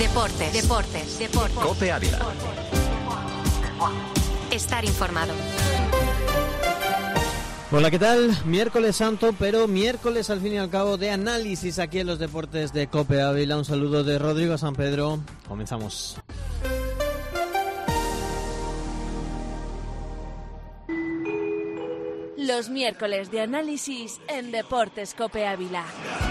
Deportes. COPE Ávila. Estar informado. Hola, ¿qué tal? Miércoles santo, pero miércoles al fin y al cabo de análisis aquí en los deportes de COPE Ávila. Un saludo de Rodrigo San Pedro. Comenzamos. Los miércoles de análisis en Deportes COPE Ávila.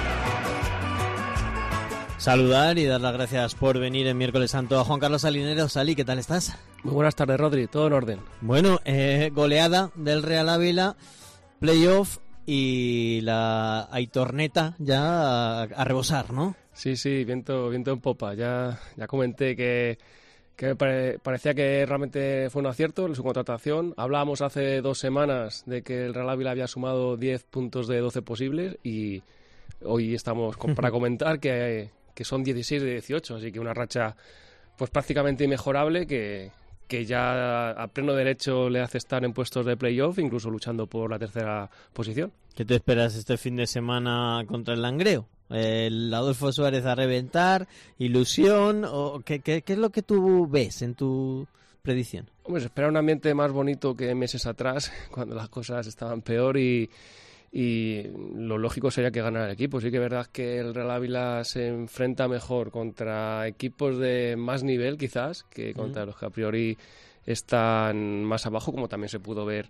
Saludar y dar las gracias por venir en miércoles santo a Juan Carlos Salinero. Sali, ¿qué tal estás? Muy buenas tardes, Rodri, todo en orden. Bueno, goleada del Real Ávila, playoff y la Aitorneta ya a rebosar, ¿no? Sí, viento en popa. Ya comenté que me parecía que realmente fue un acierto su contratación. Hablábamos hace 2 semanas de que el Real Ávila había sumado 10 puntos de 12 posibles y hoy estamos para comentar que son 16 de 18, así que una racha pues prácticamente inmejorable que ya a pleno derecho le hace estar en puestos de playoff, incluso luchando por la tercera posición. ¿Qué te esperas este fin de semana contra el Langreo? ¿El Adolfo Suárez a reventar? ¿Ilusión? ¿O qué es lo que tú ves en tu predicción? Hombre, se espera un ambiente más bonito que meses atrás, cuando las cosas estaban peor y lo lógico sería que ganara el equipo. Sí que es verdad que el Real Ávila se enfrenta mejor contra equipos de más nivel quizás que contra los que a priori están más abajo, como también se pudo ver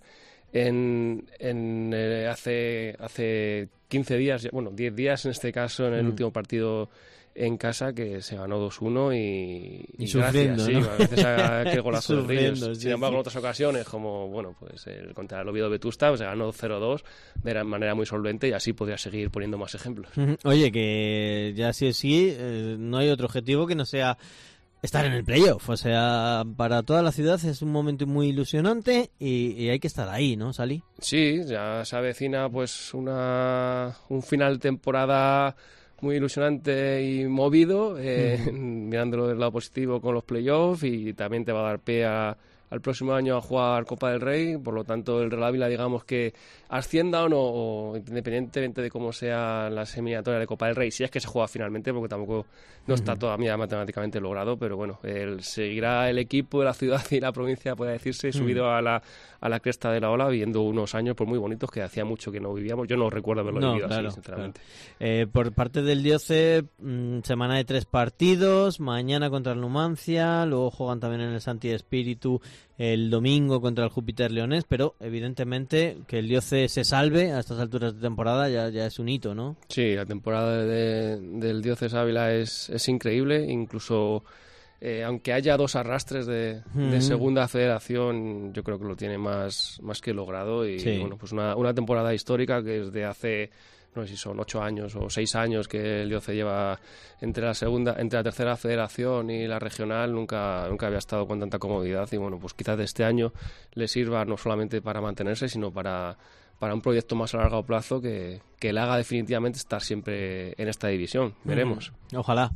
hace 15 días, bueno, 10 días en este caso, en el último partido en casa, que se ganó 2-1 y sufriendo, gracias, ¿no? sí, gracias a aquel golazo de Ríos. Sí, Sin embargo, en otras ocasiones, como bueno, pues contra el Oviedo Vetusta, pues se ganó 0-2 de manera muy solvente y así podría seguir poniendo más ejemplos. Oye, que ya sí, no hay otro objetivo que no sea estar en el playoff. O sea, para toda la ciudad es un momento muy ilusionante y hay que estar ahí, ¿no, Sali? Sí, ya se avecina pues un final de temporada muy ilusionante y movido, mirándolo del lado positivo con los playoffs, y también te va a dar pie al próximo año a jugar Copa del Rey. Por lo tanto, el Real Ávila, digamos que ascienda o no, o independientemente de cómo sea la eliminatoria de Copa del Rey, si es que se juega finalmente, porque tampoco no está todavía matemáticamente logrado, pero bueno, seguirá el equipo de la ciudad y la provincia, puede decirse, subido a la cresta de la ola, viviendo unos años pues muy bonitos que hacía mucho que no vivíamos. Yo no recuerdo haberlo vivido así, sinceramente. Claro. Por parte del Dioce, semana de 3 partidos, mañana contra el Numancia, luego juegan también en el Santi Espíritu el domingo contra el Júpiter Leonés, pero evidentemente que el Dioce se salve a estas alturas de temporada ya es un hito, ¿no? Sí, la temporada del Diócesis Ávila es increíble, incluso aunque haya 2 arrastres de segunda federación, yo creo que lo tiene más que logrado y sí. Bueno, pues una temporada histórica que desde hace, no sé si son 8 años o 6 años que el Dioce lleva entre la tercera federación y la regional, nunca había estado con tanta comodidad, y bueno, pues quizás de este año le sirva no solamente para mantenerse, sino para un proyecto más a largo plazo que le haga definitivamente estar siempre en esta división. Veremos. Ojalá.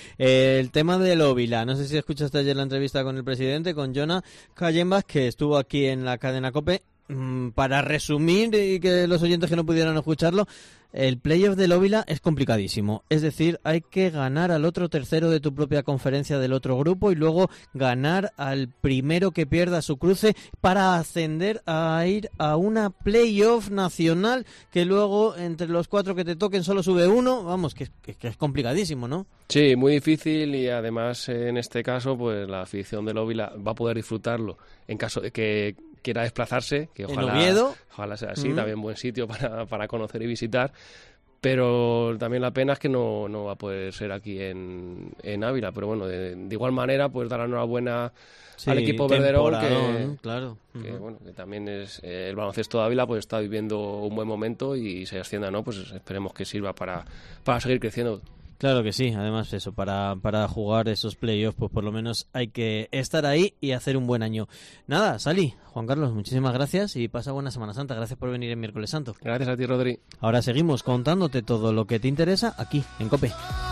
El tema del Óvila, no sé si escuchaste ayer la entrevista con el presidente, con Jona Callembas, que estuvo aquí en la cadena COPE. Para resumir y que los oyentes que no pudieran escucharlo, el playoff del Óvila es complicadísimo. Es decir, hay que ganar al otro tercero de tu propia conferencia del otro grupo y luego ganar al primero que pierda su cruce para ascender a ir a una playoff nacional, que luego entre los 4 que te toquen solo sube uno. Vamos, que es complicadísimo, ¿no? Sí, muy difícil, y además en este caso pues la afición del Óvila va a poder disfrutarlo en caso de que quiera desplazarse, que ojalá sea así, también buen sitio para conocer y visitar, pero también la pena es que no va a poder ser aquí en Ávila, pero bueno, de igual manera pues dar la enhorabuena al equipo verderón, que bueno, que también es el baloncesto de Ávila, pues está viviendo un buen momento, y si ascienda no, pues esperemos que sirva para seguir creciendo. Claro que sí, además eso, para jugar esos playoffs, pues por lo menos hay que estar ahí y hacer un buen año. Nada, Sali, Juan Carlos, muchísimas gracias y pasa buena Semana Santa. Gracias por venir en Miércoles Santo. Gracias a ti, Rodri. Ahora seguimos contándote todo lo que te interesa aquí en COPE.